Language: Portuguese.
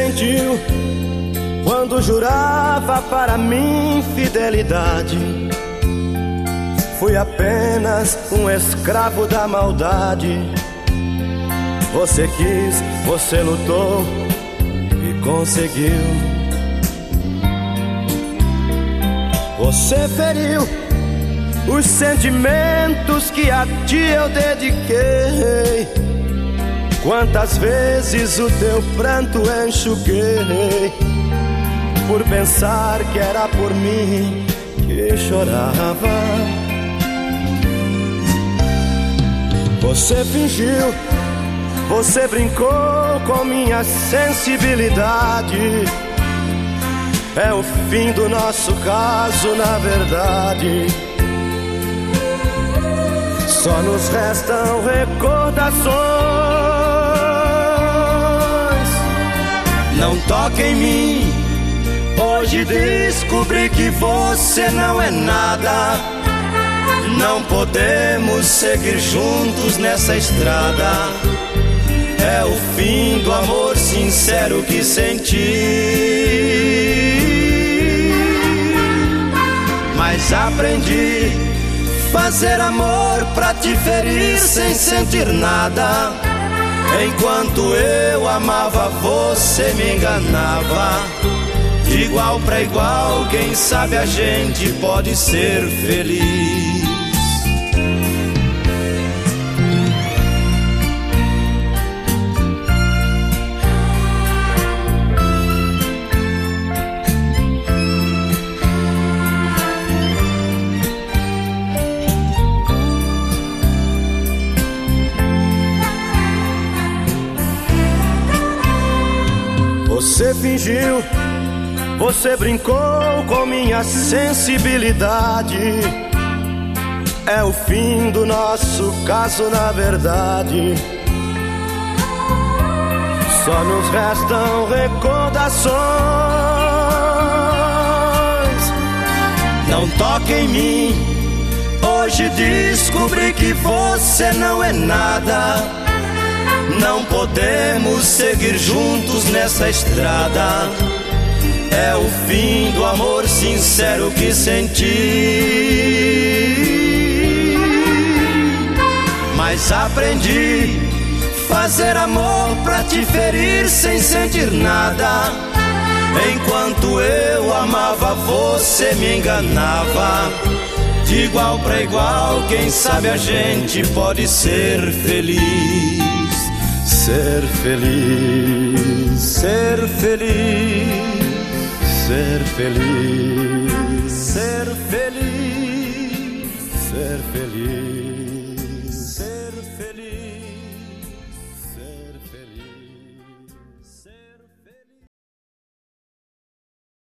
sentiu quando jurava para mim fidelidade? Fui apenas um escravo da maldade. Você quis, você lutou e conseguiu. Você feriu os sentimentos que a ti eu dediquei. Quantas vezes o teu pranto enxuguei, por pensar que era por mim que chorava. Você fingiu, você brincou com minha sensibilidade. É o fim do nosso caso, na verdade. Só nos restam recordações. Não toque em mim. Hoje descobri que você não é nada. Não podemos seguir juntos nessa estrada. É o fim do amor sincero que senti. Mas aprendi fazer amor pra te ferir sem sentir nada. Enquanto eu amava, você me enganava. De igual pra igual, quem sabe a gente pode ser feliz. Você fingiu, você brincou com minha sensibilidade. É o fim do nosso caso, na verdade. Só nos restam recordações. Não toque em mim. Hoje descobri que você não é nada. Não podemos seguir juntos nessa estrada. É o fim do amor sincero que senti. Mas aprendi fazer amor pra te ferir sem sentir nada. Enquanto eu amava, você me enganava. De igual pra igual, quem sabe a gente pode ser feliz. Ser feliz, ser feliz, ser feliz, ser feliz, ser feliz.